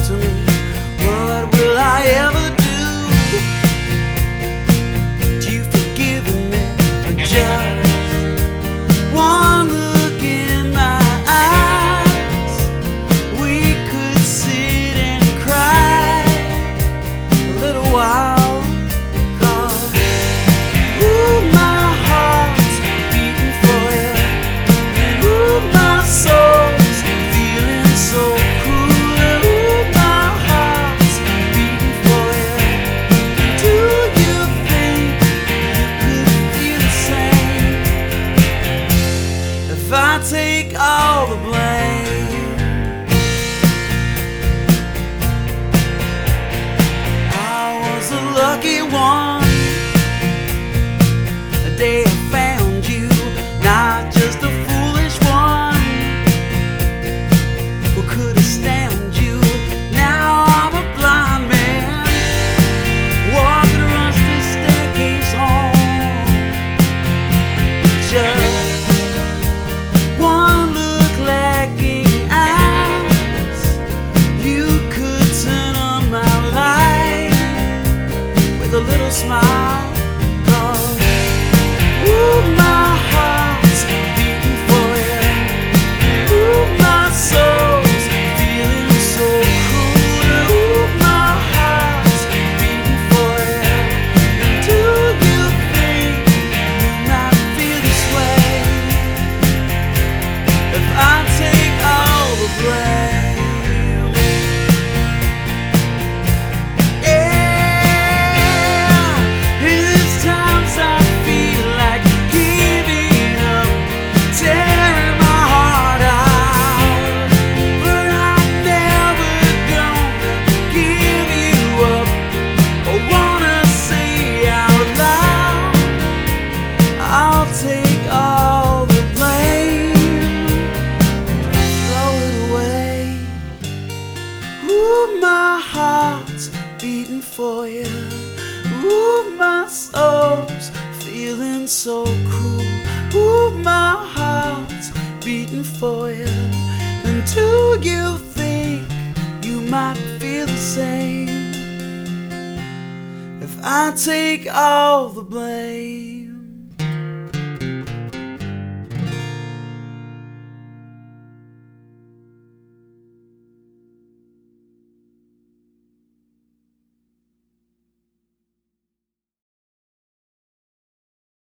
to me. What will I ever do? Do you forgive me for just one look in my eyes? We could sit and cry a little while. If I take all the blame, I was a lucky one. The day I found you, not just a foolish one who could have stand you. Now I'm a blind man walking a rusty staircase home. Just one look lacking eyes, you could turn on my light with a little smile. 'Cause ooh, my heart's beating for you. Ooh, my soul's feeling so cool. Ooh, my heart's beating for you. Do you think you might feel this way if I take all the blame? Yeah, there's times I feel like giving up, tearing my heart out, but I'm never gonna give you up. I wanna say out loud, I'll take all the blame, throw it away. Ooh, my heart's beating for you. Ooh, my soul's feeling so cool. Ooh, my heart's beating for you. And do you think you might feel the same if I take all the blame?